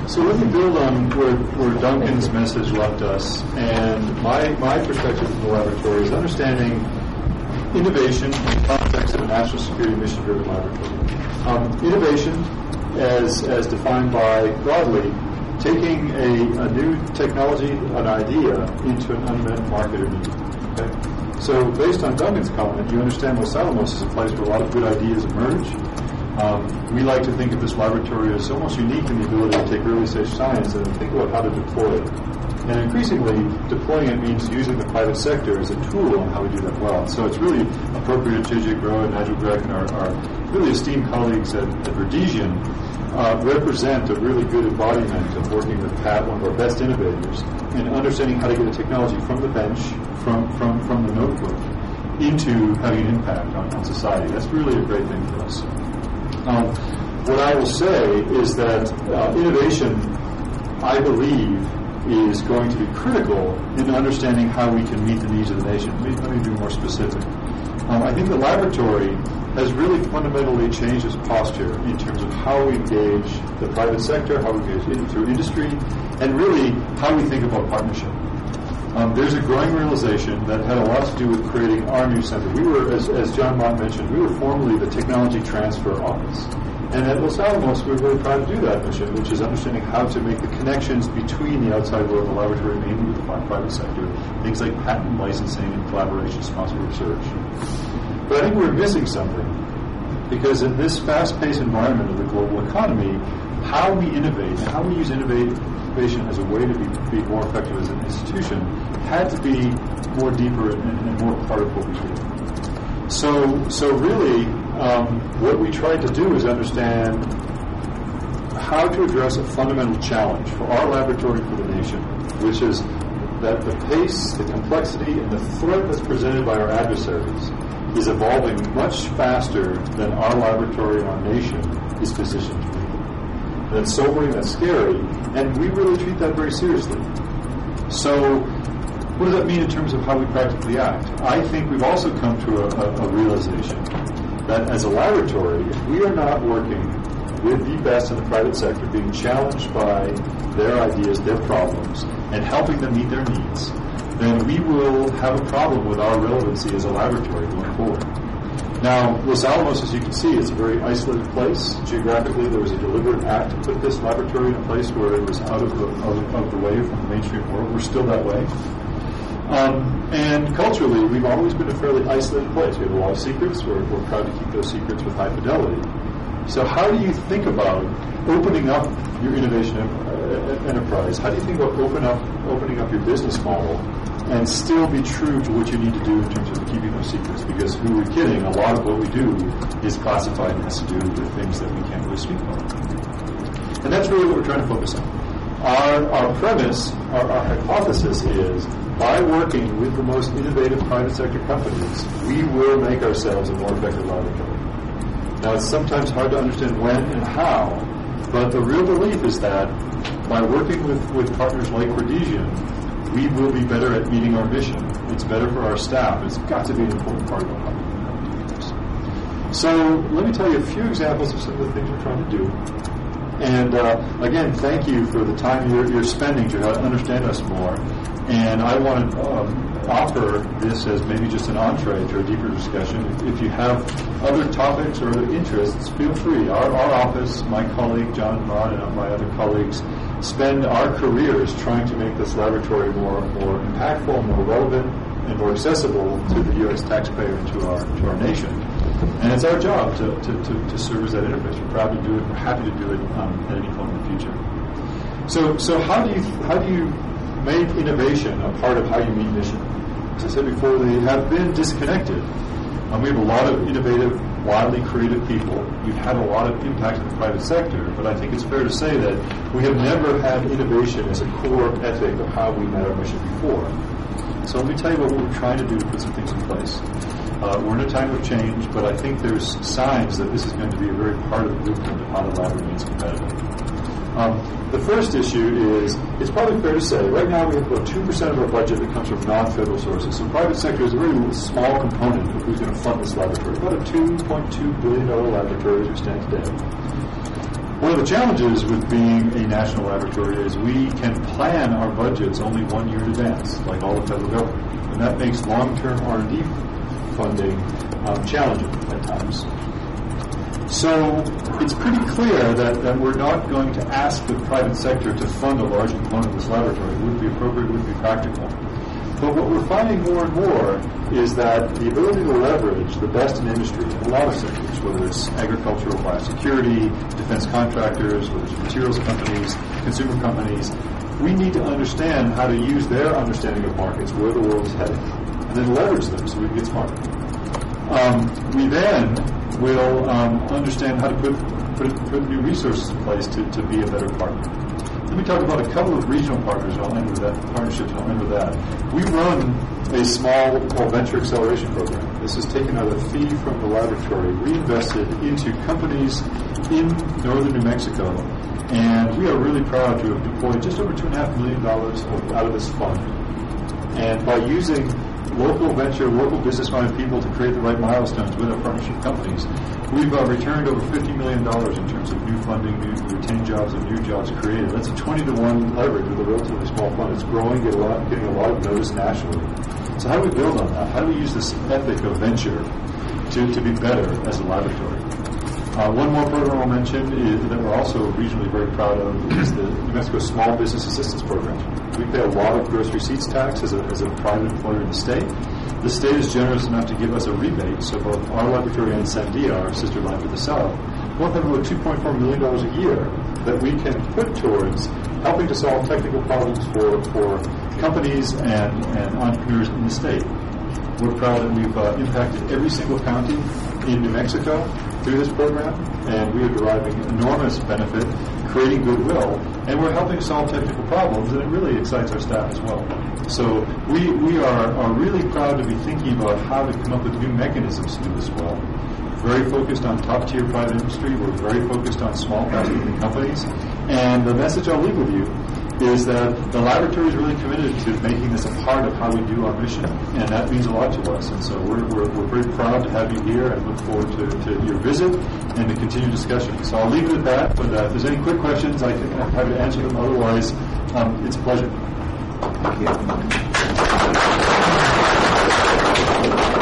So let me build on where Duncan's message left us, and my perspective from the laboratory is understanding innovation in the context of a national security mission-driven laboratory. Innovation, as defined by broadly, taking a new technology, an idea, into an unmet market or need. Okay? So based on Duncan's comment, you understand Los Alamos is a place where a lot of good ideas emerge. We like to think of this laboratory as almost unique in the ability to take early-stage science and think about how to deploy it. And increasingly, deploying it means using the private sector as a tool on how we do that well. So it's really appropriate JJ Groh and Nigel Grech and our really esteemed colleagues at Verdesian represent a really good embodiment of working with Pat, one of our best innovators, and understanding how to get a technology from the bench, from the notebook, into having an impact on society. That's really a great thing for us. What I will say is that innovation, I believe, is going to be critical in understanding how we can meet the needs of the nation. Let me be more specific. I think the laboratory has really fundamentally changed its posture in terms of how we engage the private sector, how we engage through industry, and really how we think about partnership. There's a growing realization that had a lot to do with creating our new center. We were, as John Mott mentioned, we were formerly the Technology Transfer Office. And at Los Alamos, we're really proud to do that mission, which is understanding how to make the connections between the outside world and the laboratory, mainly with the private sector, things like patent licensing and collaboration, sponsored research. But I think we're missing something, because in this fast-paced environment of the global economy, how we innovate, how we use innovation as a way to be more effective as an institution had to be more deeper and more part of what we do. So really, what we tried to do is understand how to address a fundamental challenge for our laboratory and for the nation, which is that the pace, the complexity, and the threat that's presented by our adversaries is evolving much faster than our laboratory and our nation is positioned to meet. That's sobering, that's scary, and we really treat that very seriously. So what does that mean in terms of how we practically act? I think we've also come to a realization that as a laboratory, if we are not working with the best in the private sector, being challenged by their ideas, their problems, and helping them meet their needs, then we will have a problem with our relevancy as a laboratory going forward. Now, Los Alamos, as you can see, is a very isolated place. Geographically, there was a deliberate act to put this laboratory in a place where it was out of the way from the mainstream world. We're still that way. And culturally, we've always been a fairly isolated place. We have a lot of secrets. We're proud to keep those secrets with high fidelity. So how do you think about opening up your innovation enterprise? How do you think about opening up your business model and still be true to what you need to do in terms of keeping those secrets? Because who are we kidding? A lot of what we do is classified and has to do with things that we can't really speak about. And that's really what we're trying to focus on. Our premise, our hypothesis is, by working with the most innovative private sector companies, we will make ourselves a more effective laboratory. Now, it's sometimes hard to understand when and how, but the real belief is that by working with partners like Verdesian, we will be better at meeting our mission. It's better for our staff. It's got to be an important part of how we do this. So let me tell you a few examples of some of the things we're trying to do. And again, thank you for the time you're spending to understand us more. And I want to offer this as maybe just an entree to a deeper discussion. If you have other topics or other interests, feel free. Our office, my colleague John Mott and my other colleagues spend our careers trying to make this laboratory more impactful, more relevant, and more accessible to the U.S. taxpayer and to our nation. And it's our job to serve as that interface. We're proud to do it. We're happy to do it at any point in the future. So how do you make innovation a part of how you meet mission? As I said before, they have been disconnected. We have a lot of innovative, wildly creative people. We've had a lot of impact in the private sector, but I think it's fair to say that we have never had innovation as a core ethic of how we met our mission before. So let me tell you what we're trying to do to put some things in place. We're in a time of change, but I think there's signs that this is going to be a very part of the blueprint of how the lab remains competitive. The first issue is, it's probably fair to say, right now we have about 2% of our budget that comes from non-federal sources. So private sector is a very small component of who's going to fund this laboratory. About a $2.2 billion laboratory as we stand today. One of the challenges with being a national laboratory is we can plan our budgets only 1 year in advance, like all the federal government. And that makes long-term R&D funding challenging at times. So it's pretty clear that we're not going to ask the private sector to fund a large component of this laboratory. It wouldn't be appropriate, it wouldn't be practical. But what we're finding more and more is that the ability to leverage the best in industry in a lot of sectors, whether it's agricultural, biosecurity, defense contractors, whether it's materials companies, consumer companies, we need to understand how to use their understanding of markets, where the world is heading, and then leverage them so we can get smarter. We then will understand how to put new resources in place to be a better partner. Let me talk about a couple of regional partners, and I'll end with that, partnerships, and I'll end with that. We run a small venture acceleration program. This is taken out of the fee from the laboratory, reinvested into companies in northern New Mexico, and we are really proud to have deployed just over $2.5 million out of this fund. And by using local venture, local business-minded people to create the right milestones with our partnership companies, we've returned over $50 million in terms of new funding, new retained jobs, and new jobs created. That's a 20-to-1 leverage with a relatively small fund. It's growing, getting a lot of notice nationally. So how do we build on that? How do we use this ethic of venture to be better as a laboratory? One more program I'll mention that we're also regionally very proud of is the New Mexico Small Business Assistance Program. We pay a lot of gross receipts tax as a private employer in the state. The state is generous enough to give us a rebate, so both our laboratory and Sandia, our sister lab to the south, both have about $2.4 million a year that we can put towards helping to solve technical problems for companies and entrepreneurs in the state. We're proud that we've impacted every single county in New Mexico through this program, and we are deriving enormous benefit, creating goodwill, and we're helping solve technical problems, and it really excites our staff as well. So we are really proud to be thinking about how to come up with new mechanisms to do this well. Very focused on top-tier private industry. We're very focused on small, fast-moving companies. And the message I'll leave with you is that the laboratory is really committed to making this a part of how we do our mission, and that means a lot to us. And so we're very proud to have you here and look forward to your visit and the continued discussion. So I'll leave it at that, but if there's any quick questions, I'm happy to answer them. Otherwise, it's a pleasure. Thank you.